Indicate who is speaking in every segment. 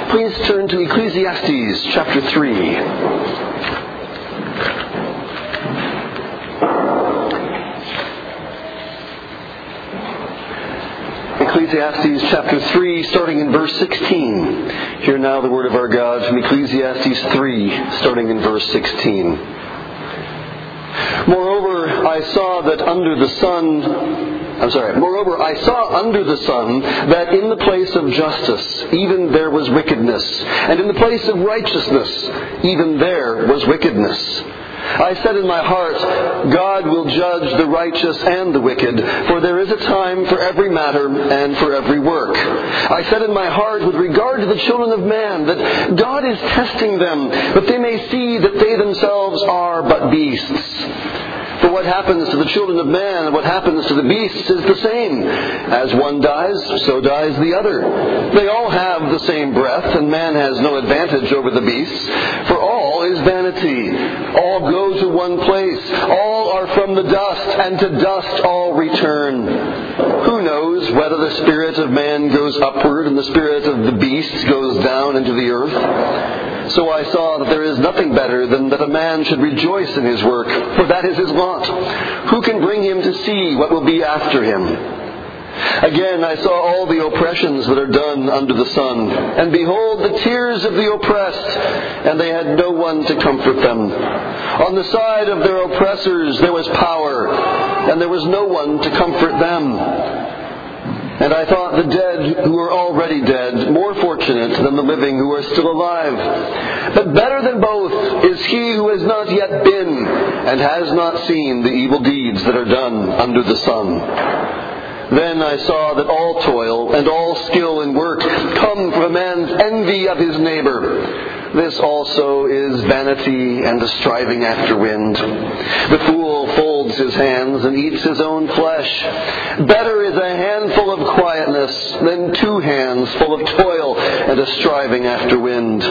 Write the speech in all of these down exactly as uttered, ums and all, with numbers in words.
Speaker 1: Please turn to Ecclesiastes chapter three. Ecclesiastes chapter three, starting in verse sixteen. Hear now the word of our God from Ecclesiastes three, starting in verse sixteen. Moreover, I saw that under the sun, I'm sorry, moreover, I saw under the sun that in the place of justice, even there was wickedness, and in the place of righteousness, even there was wickedness. I said in my heart, God will judge the righteous and the wicked, for there is a time for every matter and for every work. I said in my heart with regard to the children of man, that God is testing them, that they may see that they themselves are but beasts. For what happens to the children of man and what happens to the beasts is the same. As one dies, so dies the other. They all have the same breath, and man has no advantage over the beasts. For all is vanity. All go to one place. All are from the dust, and to dust all return. Who knows whether the spirit of man goes upward and the spirit of the beasts goes down into the earth? So I saw that there is nothing better than that a man should rejoice in his work, for that is his lot. Who can bring him to see what will be after him? Again, I saw all the oppressions that are done under the sun, and behold, the tears of the oppressed, and they had no one to comfort them. On the side of their oppressors there was power, and there was no one to comfort them. And I thought the dead who are already dead more fortunate than the living who are still alive. But better than both is he who has not yet been and has not seen the evil deeds that are done under the sun. Then I saw that all toil and all skill in work come from a man's envy of his neighbor. This also is vanity and a striving after wind. The fool folds his hands and eats his own flesh. Better is a handful of quietness than two hands full of toil and a striving after wind.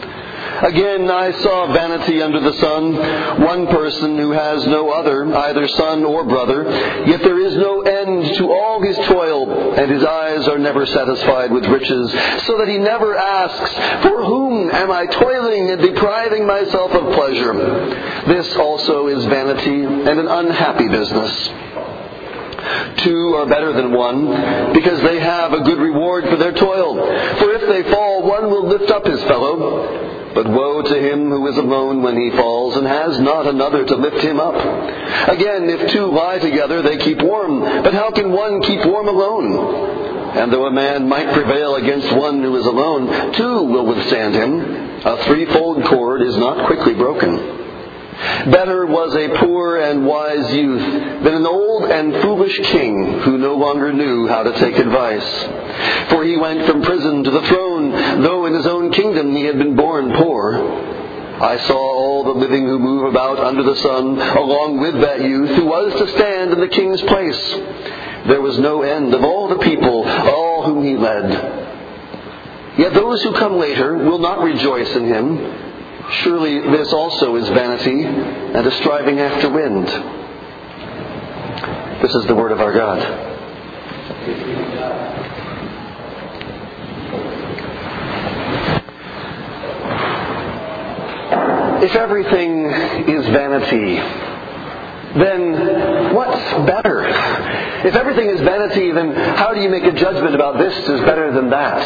Speaker 1: Again, I saw vanity under the sun, one person who has no other, either son or brother, yet there is no end to all his toil, and his eyes are never satisfied with riches, so that he never asks, for whom am I toiling and depriving myself of pleasure? This also is vanity and an unhappy business. Two are better than one, because they have a good reward for their toil. For if they fall, one will lift up his fellow. But woe to him who is alone when he falls, and has not another to lift him up. Again, if two lie together, they keep warm. But how can one keep warm alone? And though a man might prevail against one who is alone, two will withstand him. A threefold cord is not quickly broken. Better was a poor and wise youth than an old and foolish king who no longer knew how to take advice. For he went from prison to the throne, though in his own kingdom he had been born poor. I saw all the living who move about under the sun, along with that youth who was to stand in the king's place. There was no end of all the people, all whom he led. Yet those who come later will not rejoice in him. Surely this also is vanity and a striving after wind. This is the word of our God. If everything is vanity, then what's better? If everything is vanity, then how do you make a judgment about this is better than that?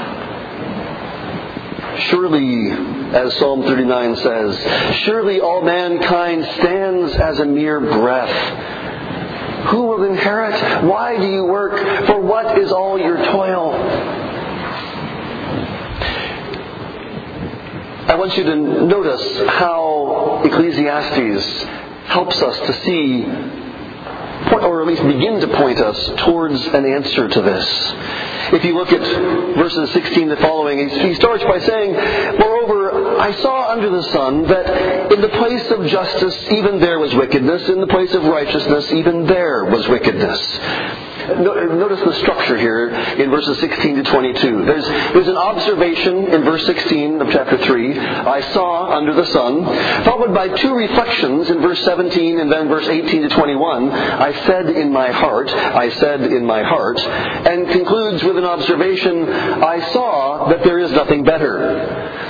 Speaker 1: Surely, as Psalm thirty-nine says, surely all mankind stands as a mere breath. Who will inherit? Why do you work? For what is all your toil? I want you to notice how Ecclesiastes helps us to see, or at least begin to point us towards an answer to this. If you look at verses sixteen to following, he starts by saying, moreover, I saw under the sun that in the place of justice even there was wickedness, in the place of righteousness even there was wickedness. Notice the structure here in verses sixteen to twenty-two. There's, there's an observation in verse sixteen of chapter three, I saw under the sun, followed by two reflections in verse seventeen and then verse eighteen to twenty-one, I said in my heart, I said in my heart, and concludes with an observation, I saw that there is nothing better.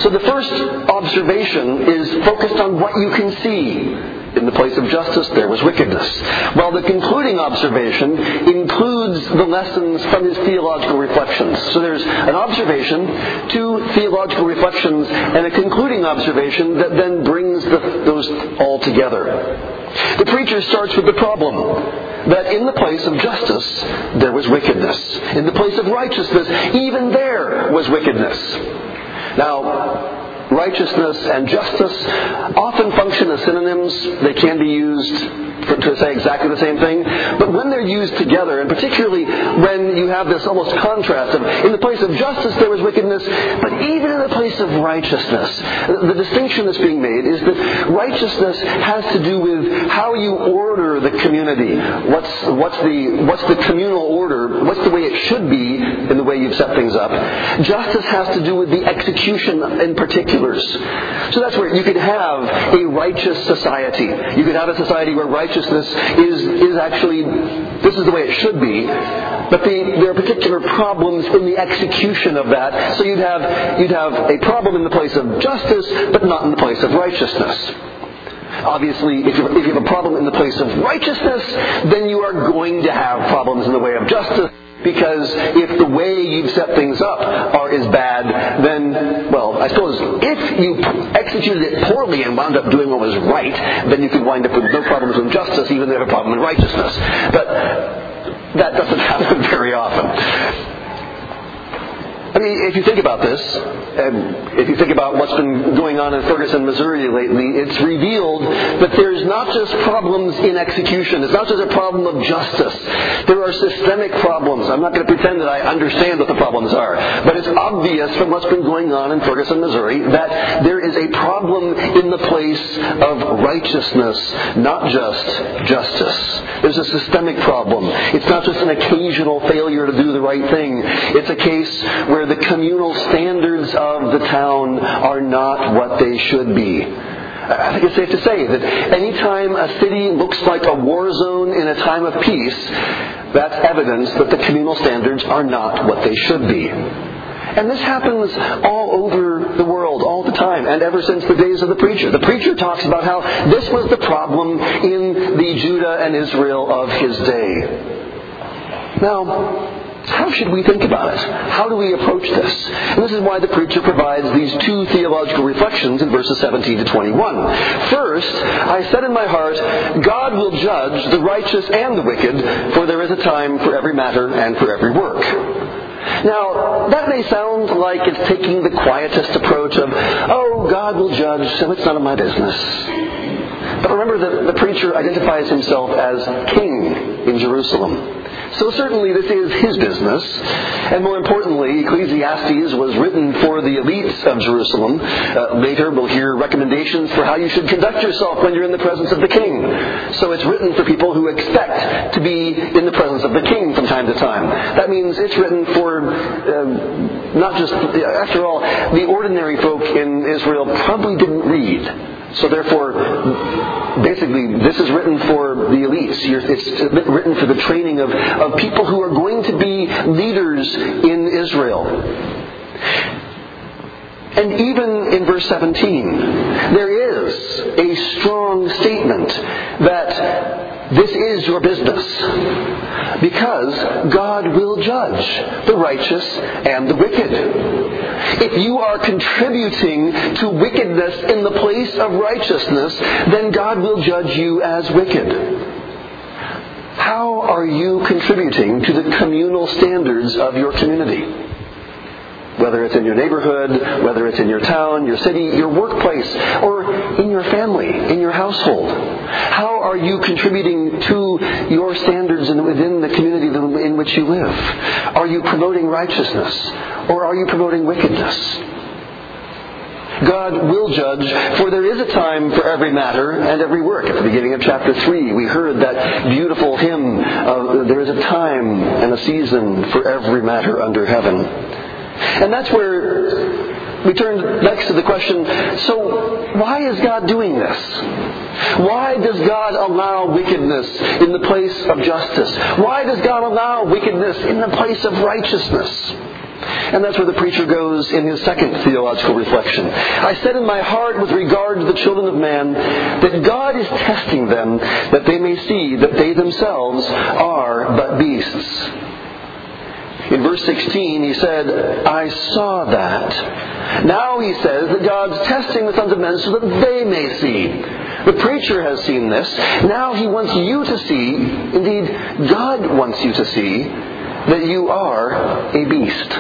Speaker 1: So the first observation is focused on what you can see. In the place of justice, there was wickedness. While the concluding observation includes the lessons from his theological reflections. So there's an observation, two theological reflections, and a concluding observation that then brings the, those all together. The preacher starts with the problem that in the place of justice, there was wickedness. In the place of righteousness, even there was wickedness. Now, righteousness and justice often function as synonyms. They can be used for, to say exactly the same thing. But when they're used together, and particularly when you have this almost contrast of in the place of justice there was wickedness, but even in the place of righteousness, the distinction that's being made is that righteousness has to do with how you order the community. What's, what's, the, what's the communal order? What's the way it should be in the way you've set things up? Justice has to do with the execution in particular. So that's where you could have a righteous society. You could have a society where righteousness is, is actually, this is the way it should be, but the, there are particular problems in the execution of that. So you'd have, you'd have a problem in the place of justice, but not in the place of righteousness. Obviously, if you, if you have a problem in the place of righteousness, then you are going to have problems in the way of justice. Because if the way you've set things up are is bad, then, well, I suppose if you executed it poorly and wound up doing what was right, then you could wind up with no problems with justice, even if you have a problem in righteousness. But that doesn't happen very often. I mean, if you think about this, and if you think about what's been going on in Ferguson, Missouri lately, it's revealed that there's not just problems in execution. It's not just a problem of justice. There are systemic problems. I'm not going to pretend that I understand what the problems are, but it's obvious from what's been going on in Ferguson, Missouri, that there is a problem in the place of righteousness, not just justice. There's a systemic problem. It's not just an occasional failure to do the right thing. It's a case where the communal standards of the town are not what they should be. I think it's safe to say that anytime a city looks like a war zone in a time of peace, that's evidence that the communal standards are not what they should be. And this happens all over the world, all the time, and ever since the days of the preacher. The preacher talks about how this was the problem in the Judah and Israel of his day. Now, how should we think about it? How do we approach this? And this is why the preacher provides these two theological reflections in verses seventeen to twenty-one. First, I said in my heart, God will judge the righteous and the wicked, for there is a time for every matter and for every work. Now, that may sound like it's taking the quietest approach of, oh, God will judge, so it's none of my business. But remember that the preacher identifies himself as king in Jerusalem. So certainly this is his business. And more importantly, Ecclesiastes was written for the elites of Jerusalem. Uh, later we'll hear recommendations for how you should conduct yourself when you're in the presence of the king. So it's written for people who expect to be in the presence of the king from time to time. That means it's written for uh, not just, after all, the ordinary folk in Israel probably didn't read. So therefore, basically, this is written for the elites. It's written for the training of, of people who are going to be leaders in Israel. And even in verse seventeen, there is a strong statement that this is your business. Because God will judge the righteous and the wicked. If you are contributing to wickedness in the place of righteousness, then God will judge you as wicked. How are you contributing to the communal standards of your community? Whether it's in your neighborhood, whether it's in your town, your city, your workplace, or in your family, in your household. How are you contributing to your standards within the community in which you live? Are you promoting righteousness, or are you promoting wickedness? God will judge, for there is a time for every matter and every work. At the beginning of chapter three, we heard that beautiful hymn of there is a time and a season for every matter under heaven. And that's where we turn next to the question, so why is God doing this? Why does God allow wickedness in the place of justice? Why does God allow wickedness in the place of righteousness? And that's where the preacher goes in his second theological reflection. I said in my heart with regard to the children of man that God is testing them that they may see that they themselves are but beasts. In verse sixteen he said, I saw that. Now he says that God's testing the sons of men so that they may see. The preacher has seen this. Now he wants you to see, indeed God wants you to see, that you are a beast.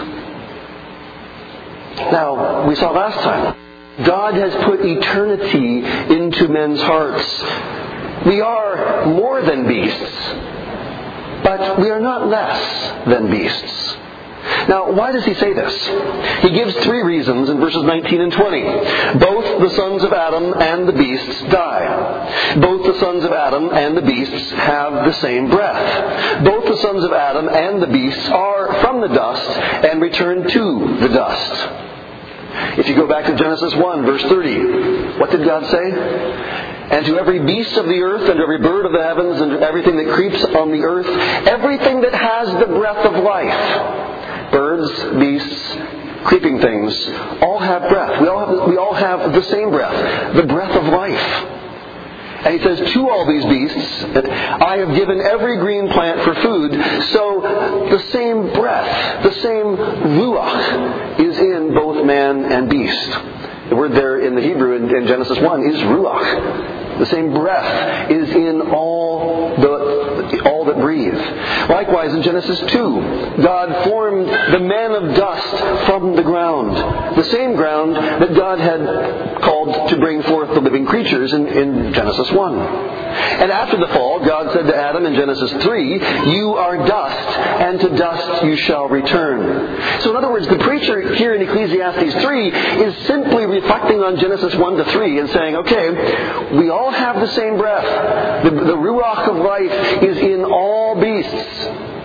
Speaker 1: Now, we saw last time, God has put eternity into men's hearts. We are more than beasts, but we are not less than beasts. Now, why does he say this? He gives three reasons in verses nineteen and twenty. Both the sons of Adam and the beasts die. Both the sons of Adam and the beasts have the same breath. Both the sons of Adam and the beasts are from the dust and return to the dust. If you go back to Genesis one, verse thirty, what did God say? And to every beast of the earth, and to every bird of the heavens, and to everything that creeps on the earth, everything that has the breath of life, birds, beasts, creeping things, all have breath. We all have, we all have the same breath, the breath of life. And he says, to all these beasts, I have given every green plant for food. So the same breath, the same ruach is in both man and beast. The word there in the Hebrew in, in Genesis one is ruach. The same breath is in all the all that breathe. Likewise, in Genesis two, God formed the man of dust from the ground. The same ground that God had called to bring forth the living creatures in, in Genesis one. And after the fall, God said to Adam in Genesis three, you are dust, and to dust you shall return. So in other words, the preacher here in Ecclesiastes three is simply reflecting on Genesis one to three and saying, okay, we all have the same breath. The, the ruach of life is in all beasts.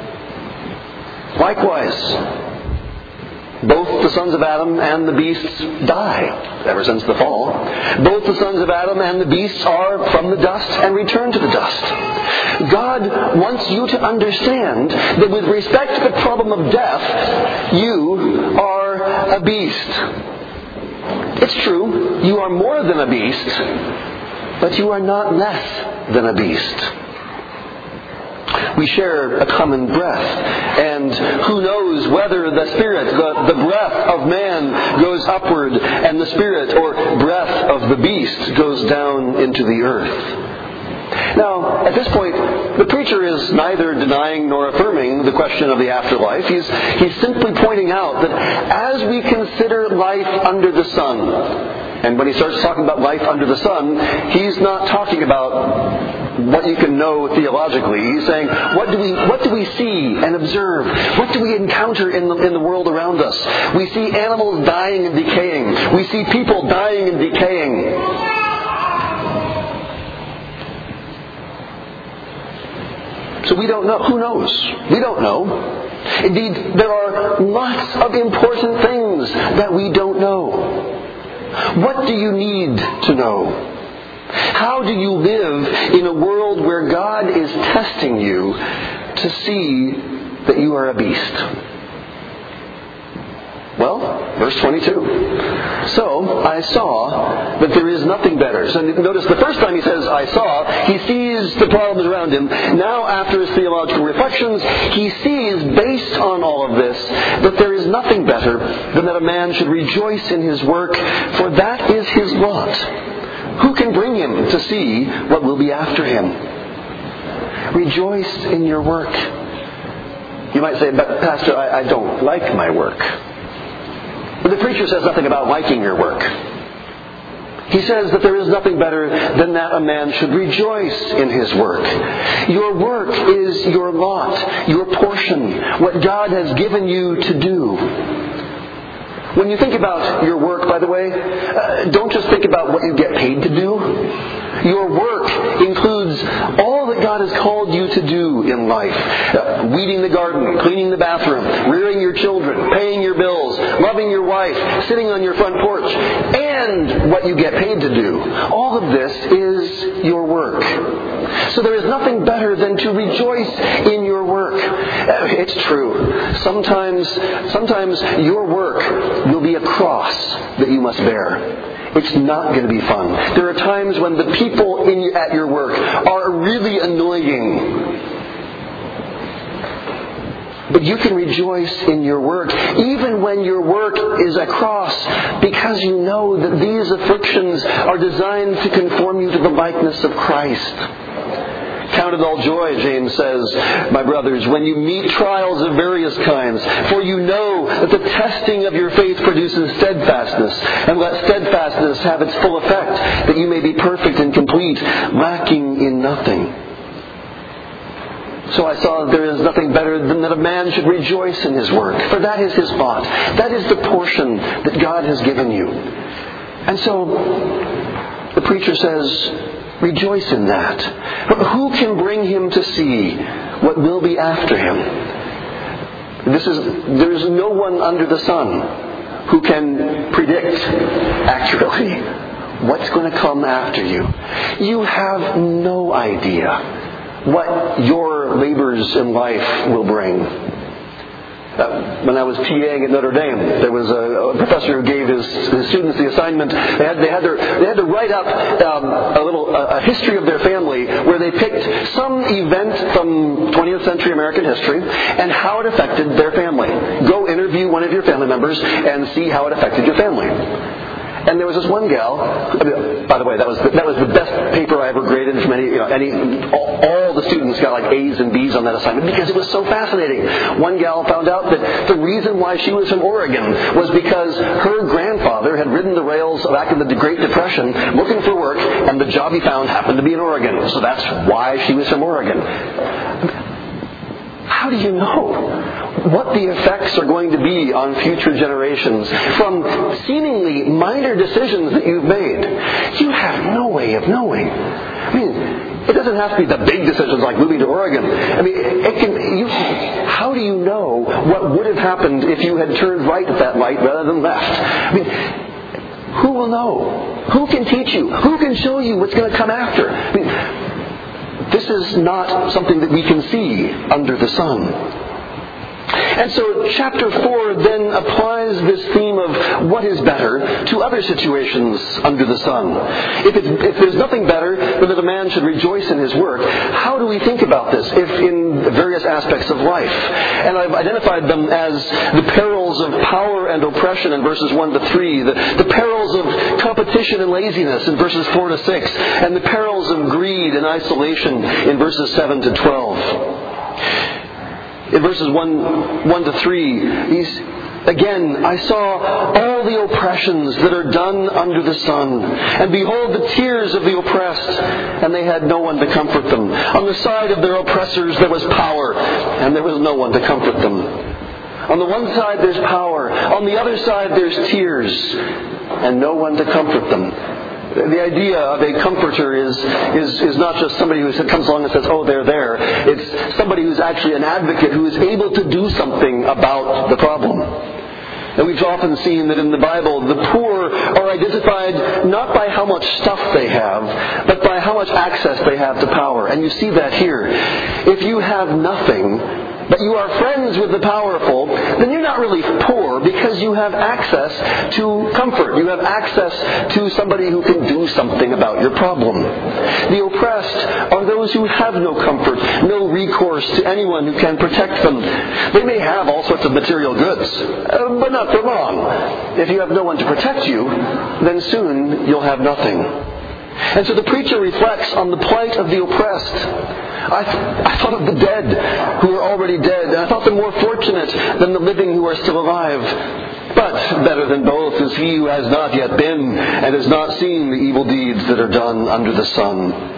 Speaker 1: Likewise, both the sons of Adam and the beasts die ever since the fall. Both the sons of Adam and the beasts are from the dust and return to the dust. God wants you to understand that with respect to the problem of death, you are a beast. It's true, you are more than a beast, but you are not less than a beast. We share a common breath, and who knows whether the spirit, the, the breath of man goes upward and the spirit or breath of the beast goes down into the earth. Now, at this point, the preacher is neither denying nor affirming the question of the afterlife. He's, he's simply pointing out that as we consider life under the sun, and when he starts talking about life under the sun, he's not talking about what you can know theologically. He's saying, what do we what do we see and observe? What do we encounter in the, in the world around us? We see animals dying and decaying. We see people dying and decaying. So we don't know. Who knows? We don't know. Indeed, there are lots of important things that we don't know. What do you need to know? How do you live in a world where God is testing you to see that you are a beast? Well, verse twenty-two. So I saw that there is nothing better. So notice the first time he says, I saw, he sees the problems around him. Now, after his theological reflections, he sees, based on all of this, that there is nothing better than that a man should rejoice in his work, for that is his lot. Who can bring him to see what will be after him? Rejoice in your work. You might say, but Pastor, I, I don't like my work. But the preacher says nothing about liking your work. He says that there is nothing better than that a man should rejoice in his work. Your work is your lot, your portion, what God has given you to do. When you think about your work, by the way, uh, don't just think about what you get paid to do. Your work includes all that God has called you to do in life. Uh, weeding the garden, cleaning the bathroom, rearing your children, paying your bills, loving your wife, sitting on your front porch, and what you get paid to do. All of this is your work. So there is nothing better than to rejoice in your work. It's true. Sometimes, sometimes your work will be a cross that you must bear. It's not going to be fun. There are times when the people in, at your work are really annoying. But you can rejoice in your work, even when your work is a cross, because you know that these afflictions are designed to conform you to the likeness of Christ. Count it all joy, James says, my brothers, when you meet trials of various kinds, for you know that the testing of your faith produces steadfastness, and let steadfastness have its full effect, that you may be perfect and complete, lacking in nothing. So I saw that there is nothing better than that a man should rejoice in his work, for that is his lot. That is the portion that God has given you. And so the preacher says, rejoice in that. But who can bring him to see what will be after him? This is, there is no one under the sun who can predict accurately what's going to come after you. You have no idea what your labors in life will bring. Uh, when I was TAing at Notre Dame, there was a, a professor who gave his, his students the assignment. They had, they had, their, they had to write up um, a little a, a history of their family, where they picked some event from twentieth century American history and how it affected their family. Go interview one of your family members and see how it affected your family. And there was this one gal. By the way, that was the, that was the best paper I ever graded from any. You know, any all, all the students got like A's and B's on that assignment because it was so fascinating. One gal found out that the reason why she was from Oregon was because her grandfather had ridden the rails back in the Great Depression looking for work, and the job he found happened to be in Oregon. So that's why she was from Oregon. How do you know what the effects are going to be on future generations from seemingly minor decisions that you've made? You have no way of knowing. I mean, it doesn't have to be the big decisions like moving to Oregon. I mean, it can. You, how do you know what would have happened if you had turned right at that light rather than left? I mean, who will know? Who can teach you? Who can show you what's going to come after? I mean, this is not something that we can see under the sun. And so chapter four then applies this theme of what is better to other situations under the sun. If, it's, if there's nothing better than that a man should rejoice in his work, how do we think about this if in various aspects of life? And I've identified them as the perils of power and oppression in verses one to three, the, the perils of competition and laziness in verses four to six, and the perils of greed and isolation in verses seven to twelve. In verses one, one to three, he's, again, I saw all the oppressions that are done under the sun, and behold the tears of the oppressed, and they had no one to comfort them. On the side of their oppressors there was power, and there was no one to comfort them. On the one side there's power, on the other side there's tears, and no one to comfort them. The idea of a comforter is, is, is not just somebody who comes along and says, oh, they're there. It's somebody who's actually an advocate who is able to do something about the problem. And we've often seen that in the Bible, the poor are identified not by how much stuff they have, but by how much access they have to power. And you see that here. If you have nothing, but you are friends with the powerful, then you're not really poor because you have access to comfort. You have access to somebody who can do something about your problem. The oppressed are those who have no comfort, no recourse to anyone who can protect them. They may have all sorts of material goods, uh, but not for long. If you have no one to protect you, then soon you'll have nothing. And so the preacher reflects on the plight of the oppressed. I, th- I thought of the dead who are already dead, and I thought them more fortunate than the living who are still alive. But better than both is he who has not yet been and has not seen the evil deeds that are done under the sun.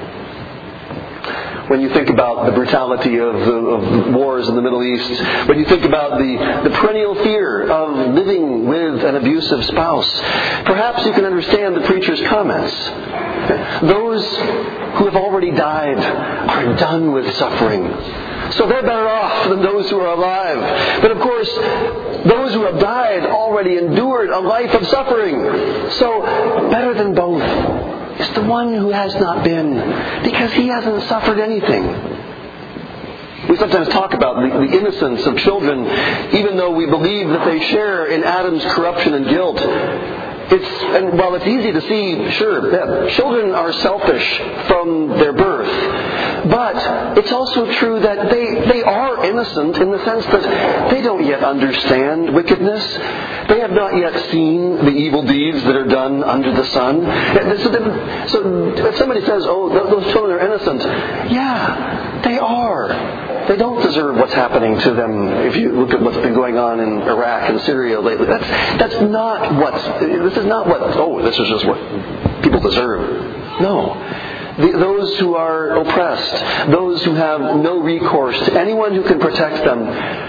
Speaker 1: When you think about the brutality of, the, of wars in the Middle East, when you think about the, the perennial fear of living with an abusive spouse, perhaps you can understand the preacher's comments. Those who have already died are done with suffering. So they're better off than those who are alive. But of course, those who have died already endured a life of suffering. So better than both is the one who has not been, because he hasn't suffered anything. We sometimes talk about the, the innocence of children, even though we believe that they share in Adam's corruption and guilt. It's, and while it's easy to see, sure, that children are selfish from their birth, but it's also true that they, they are innocent in the sense that they don't yet understand wickedness. They have not yet seen the evil deeds that are done under the sun. So, so if somebody says, oh, those children are innocent, yeah, they are. They don't deserve what's happening to them. If you look at what's been going on in Iraq and Syria lately, that's that's not what. This is not what. Oh, this is just what people deserve. No, the, those who are oppressed, those who have no recourse to anyone who can protect them.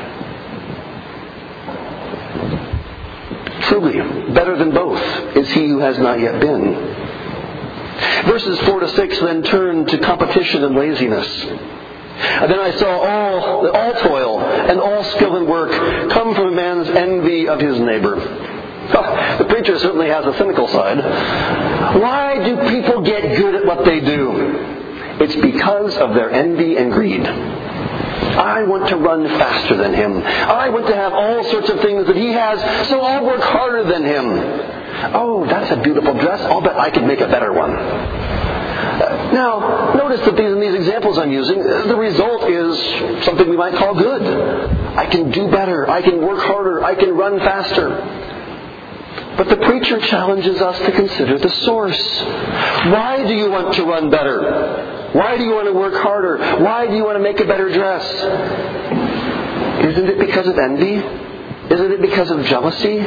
Speaker 1: Truly, better than both is he who has not yet been. Verses four to six then turn to competition and laziness. And then I saw all, all toil and all skill and work come from a man's envy of his neighbor. The preacher certainly has a cynical side. Why do people get good at what they do? It's because of their envy and greed. I want to run faster than him. I want to have all sorts of things that he has, so I'll work harder than him. Oh, that's a beautiful dress. I'll bet I could make a better one. Now, notice that these, in these examples I'm using, the result is something we might call good. I can do better. I can work harder. I can run faster. But the preacher challenges us to consider the source. Why do you want to run better? Why do you want to work harder? Why do you want to make a better dress? Isn't it because of envy? Isn't it because of jealousy?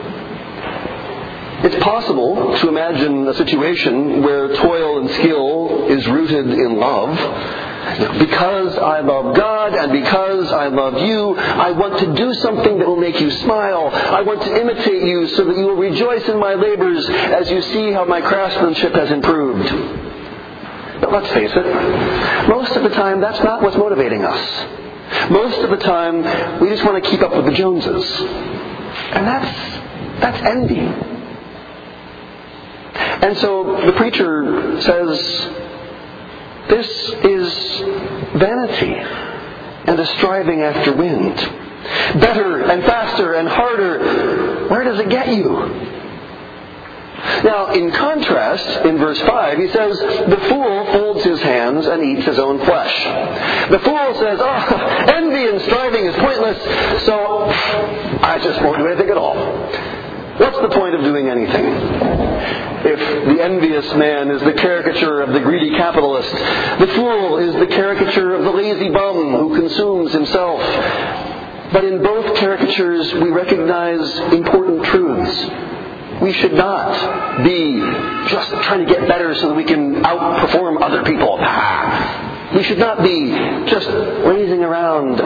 Speaker 1: It's possible to imagine a situation where toil and skill is rooted in love. Because I love God and because I love you, I want to do something that will make you smile. I want to imitate you so that you will rejoice in my labors as you see how my craftsmanship has improved. But let's face it, most of the time that's not what's motivating us. Most of the time we just want to keep up with the Joneses. And that's, that's envy. And so the preacher says, this is vanity and a striving after wind. Better and faster and harder. Where does it get you? Now, in contrast, in verse five, he says, the fool folds his hands and eats his own flesh. The fool says, oh, envy and striving is pointless, so I just won't do anything at all. What's the point of doing anything? If the envious man is the caricature of the greedy capitalist, the fool is the caricature of the lazy bum who consumes himself. But in both caricatures, we recognize important truths. We should not be just trying to get better so that we can outperform other people. Ah. We should not be just lazing around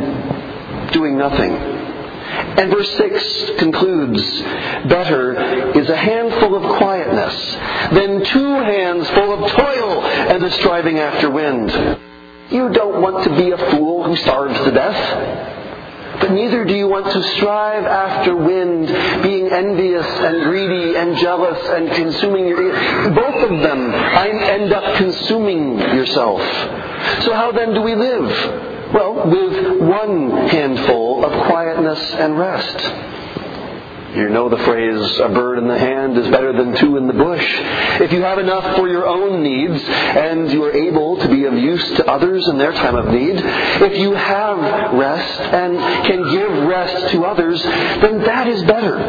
Speaker 1: and doing nothing. And verse six concludes, better is a handful of quietness than two hands full of toil and the striving after wind. You don't want to be a fool who starves to death, but neither do you want to strive after wind, being envious and greedy and jealous and consuming your... Both of them end up consuming yourself. So how then do we live? Well, with one handful of quietness and rest. You know the phrase, a bird in the hand is better than two in the bush. If you have enough for your own needs and you are able to be of use to others in their time of need, if you have rest and can give rest to others, then that is better.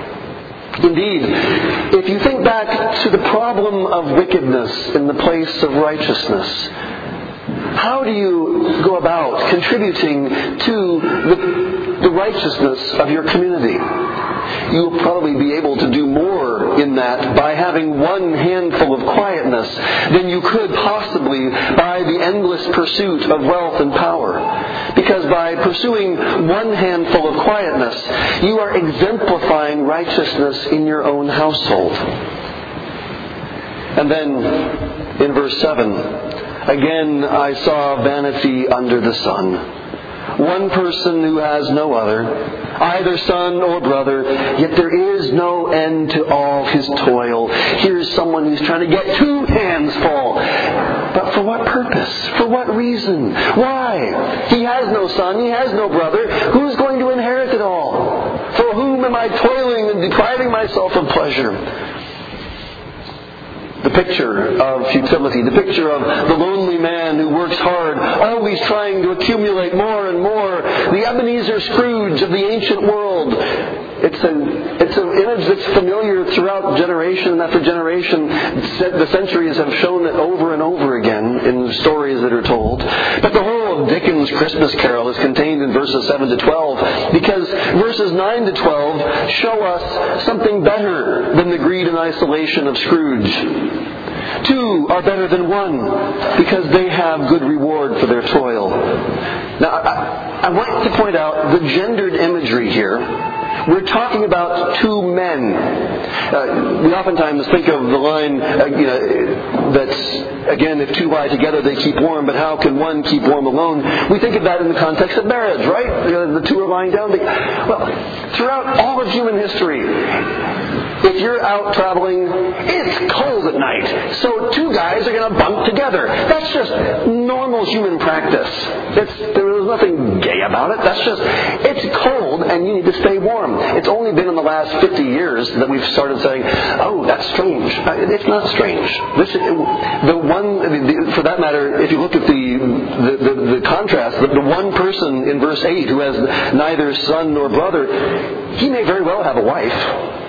Speaker 1: Indeed, if you think back to the problem of wickedness in the place of righteousness, how do you go about contributing to the, the righteousness of your community? You'll probably be able to do more in that by having one handful of quietness than you could possibly by the endless pursuit of wealth and power. Because by pursuing one handful of quietness, you are exemplifying righteousness in your own household. And then in verse seven, Again, I saw vanity under the sun. One person who has no other, either son or brother, yet there is no end to all his toil. Here's someone who's trying to get two hands full. But for what purpose? For what reason? Why? He has no son, he has no brother. Who's going to inherit it all? For whom am I toiling and depriving myself of pleasure? The picture of futility, the picture of the lonely man who works hard, always trying to accumulate more and more. The Ebenezer Scrooge of the ancient world. It's an, it's an image that's familiar throughout generation after generation. The centuries have shown it over and over again in the stories that are told. But the whole of Dickens' Christmas Carol is contained in verses seven to twelve, because verses nine to twelve show us something better than the greed and isolation of Scrooge. Two are better than one because they have good reward for their toil. Now, I, I want to point out the gendered imagery here. We're talking about two men. Uh, we oftentimes think of the line, uh, you know, that's, again, if two lie together, they keep warm, but how can one keep warm alone? We think of that in the context of marriage, right? You know, the two are lying down. Well, throughout all of human history, if you're out traveling, it's cold at night. So two guys are going to bunk together. That's just normal human practice. It's, there's nothing gay about it. That's just, it's cold and you need to stay warm. It's only been in the last fifty years that we've started saying, oh, that's strange. It's not strange. This, the one, the, for that matter, if you look at the, the, the, the contrast, the, the one person in verse eight who has neither son nor brother, he may very well have a wife.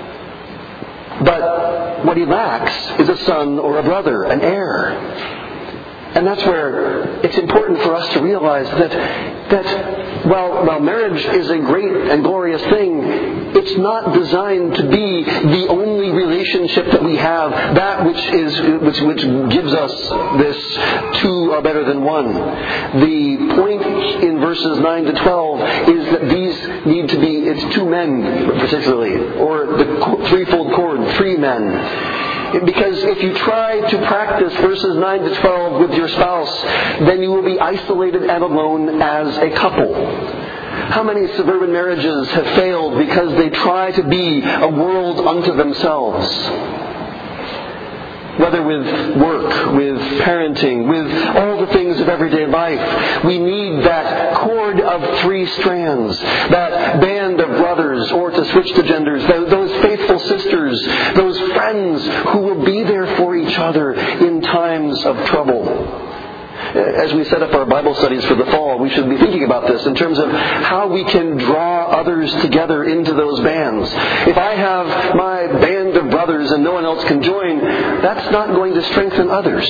Speaker 1: But what he lacks is a son or a brother, an heir. And that's where it's important for us to realize that that while, while marriage is a great and glorious thing, it's not designed to be the only relationship that we have, that which is which, which gives us this two are better than one. The point in verses nine to twelve is that these need to be, it's two men particularly, or the threefold cord, three men. Because if you try to practice verses nine to twelve with your spouse, then you will be isolated and alone as a couple. How many suburban marriages have failed because they try to be a world unto themselves? Whether with work, with parenting, with all the things of everyday life, we need that cord of three strands, that band of brothers, or to switch to genders, those faithful sisters, those friends who will be there for each other in times of trouble. As we set up our Bible studies for the fall, we should be thinking about this in terms of how we can draw others together into those bands. If I have my band of brothers and no one else can join, that's not going to strengthen others.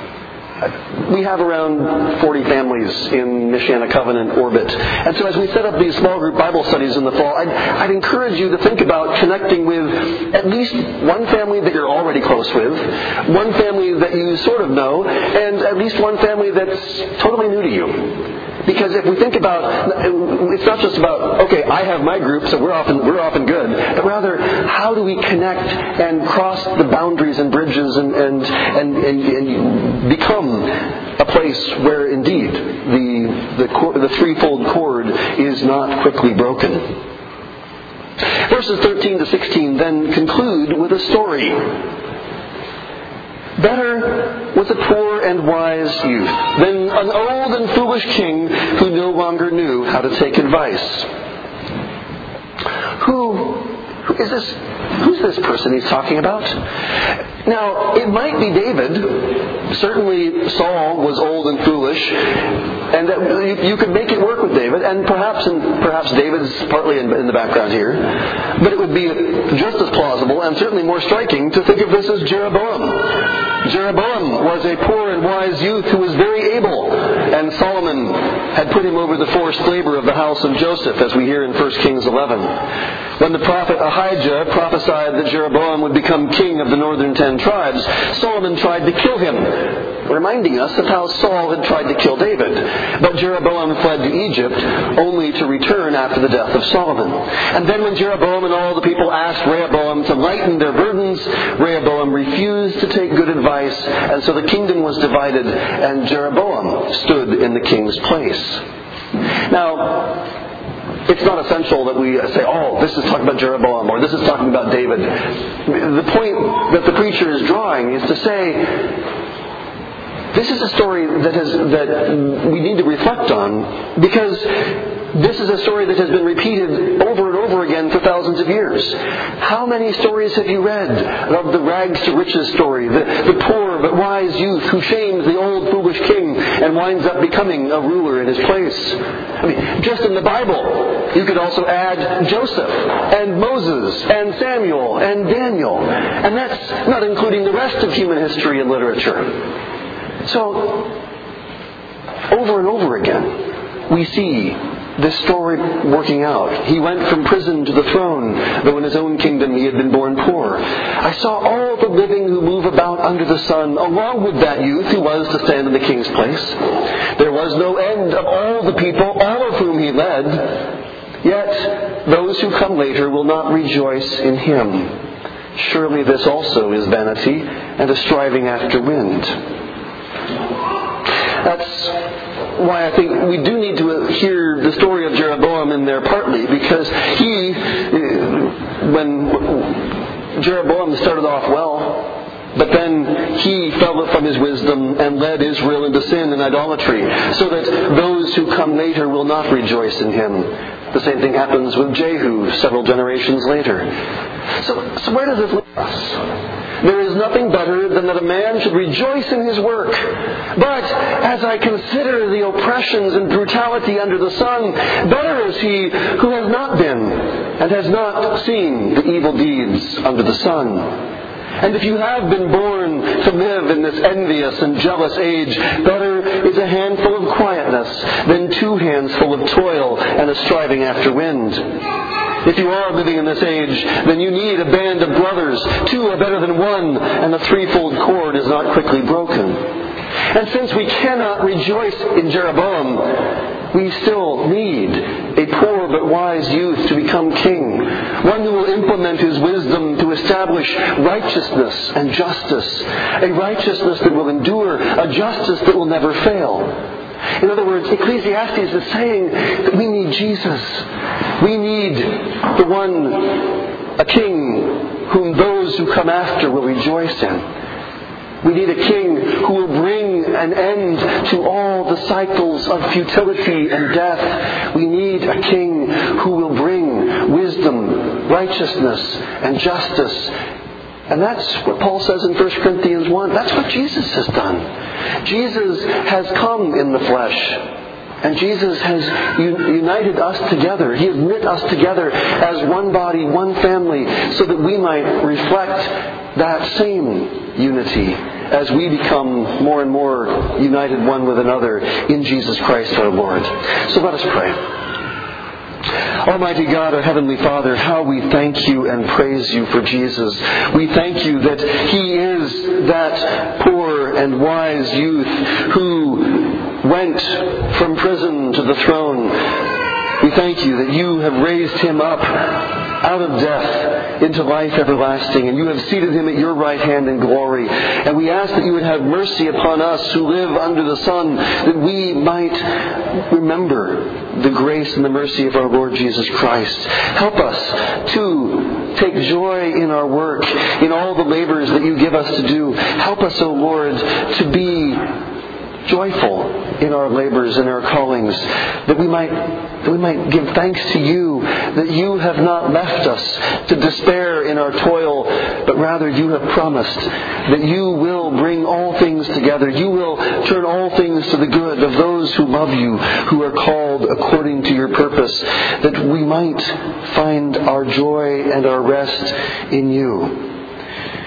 Speaker 1: We have around forty families in Michiana Covenant orbit. And so as we set up these small group Bible studies in the fall, I'd, I'd encourage you to think about connecting with at least one family that you're already close with, one family that you sort of know, and at least one family that's totally new to you. Because if we think about, it's not just about, okay, I have my group, so we're often we're often good, but rather, how do we connect and cross the boundaries and bridges and and and, and, and become a place where indeed the the the threefold cord is not quickly broken. Verses thirteen to sixteen then conclude with a story. Better was a poor and wise youth than an old and foolish king who no longer knew how to take advice. Who, who is this? Who's this person he's talking about? Now, it might be David. Certainly Saul was old and foolish, and that you, you could make it work with David, and perhaps and perhaps David's partly in, in the background here. But it would be just as plausible and certainly more striking to think of this as Jeroboam. Jeroboam was a poor and wise youth who was very able, and Solomon had put him over the forced labor of the house of Joseph, as we hear in First Kings eleven. When the prophet Ahijah prophesied that Jeroboam would become king of the northern ten tribes, Solomon tried to kill him. reminding us of how Saul had tried to kill David. But Jeroboam fled to Egypt, only to return after the death of Solomon. And then when Jeroboam and all the people asked Rehoboam to lighten their burdens, Rehoboam refused to take good advice, and so the kingdom was divided, and Jeroboam stood in the king's place. Now, it's not essential that we say, oh, this is talking about Jeroboam, or this is talking about David. The point that the preacher is drawing is to say, this is a story that has that we need to reflect on, because this is a story that has been repeated over and over again for thousands of years. How many stories have you read of the rags to riches story, the, the poor but wise youth who shames the old foolish king and winds up becoming a ruler in his place? I mean, just in the Bible, you could also add Joseph and Moses and Samuel and Daniel, and that's not including the rest of human history and literature. So, over and over again, we see this story working out. He went from prison to the throne, though in his own kingdom he had been born poor. I saw all the living who move about under the sun, along with that youth who was to stand in the king's place. There was no end of all the people, all of whom he led. Yet those who come later will not rejoice in him. Surely this also is vanity and a striving after wind. That's why I think we do need to hear the story of Jeroboam in there partly, because he, when Jeroboam started off well, but then he fell from his wisdom and led Israel into sin and idolatry, so that those who come later will not rejoice in him. The same thing happens with Jehu several generations later. So, so where does this leave us? There is nothing better than that a man should rejoice in his work. But as I consider the oppressions and brutality under the sun, better is he who has not been and has not seen the evil deeds under the sun. And if you have been born to live in this envious and jealous age, better is a handful of quietness than two hands full of toil and a striving after wind. If you are living in this age, then you need a band of brothers. Two are better than one, and the threefold cord is not quickly broken. And since we cannot rejoice in Jeroboam, we still need a poor but wise youth to become king, one who will implement his wisdom to establish righteousness and justice, a righteousness that will endure, a justice that will never fail. In other words, Ecclesiastes is saying that we need Jesus. We need the one, a king, whom those who come after will rejoice in. We need a king who will bring an end to all the cycles of futility and death. We need a king who will bring wisdom, righteousness, and justice. And that's what Paul says in First Corinthians one. That's what Jesus has done. Jesus has come in the flesh. And Jesus has united us together. He has knit us together as one body, one family, so that we might reflect that same unity as we become more and more united one with another in Jesus Christ our Lord. So let us pray. Almighty God, our Heavenly Father, how we thank you and praise you for Jesus. We thank you that He is that poor and wise youth who went from prison to the throne. We thank you that you have raised Him up out of death into life everlasting, and you have seated Him at your right hand in glory. And we ask that you would have mercy upon us who live under the sun, that we might remember the grace and the mercy of our Lord Jesus Christ. Help us to take joy in our work, in all the labors that you give us to do. Help us, O Lord, to be joyful in our labors and our callings, that we might that we might give thanks to you that you have not left us to despair in our toil, but rather you have promised that you will bring all things together. You will turn all things to the good of those who love you, who are called according to your purpose, that we might find our joy and our rest in you.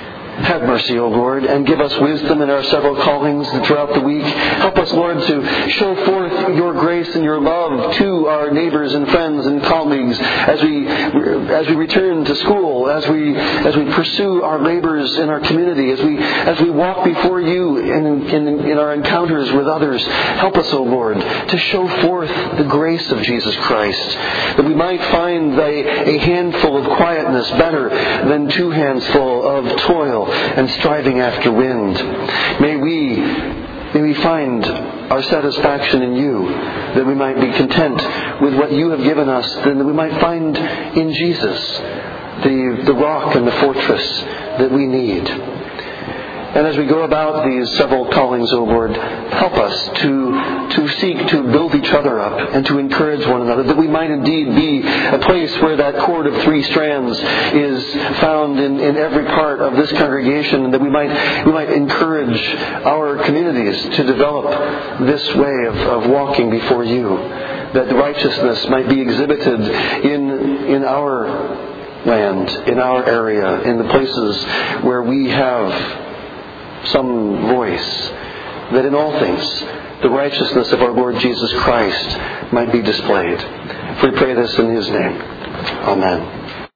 Speaker 1: Have mercy, O Lord, and give us wisdom in our several callings throughout the week. Help us, Lord, to show forth your grace and your love to our neighbors and friends and colleagues as we as we return to school, as we as we pursue our labors in our community, as we as we walk before you in, in, in our encounters with others. Help us, O Lord, to show forth the grace of Jesus Christ, that we might find a, a handful of quietness better than two hands full of toil and striving after wind. May we, may we find our satisfaction in you, that we might be content with what you have given us, and that we might find in Jesus the, the rock and the fortress that we need. And as we go about these several callings, O Lord, help us to, to seek to build each other up and to encourage one another, that we might indeed be a place where that cord of three strands is found in, in every part of this congregation, and that we might we might encourage our communities to develop this way of, of walking before you, that righteousness might be exhibited in in our land, in our area, in the places where we have some voice, that in all things the righteousness of our Lord Jesus Christ might be displayed. For we pray this in His name. Amen.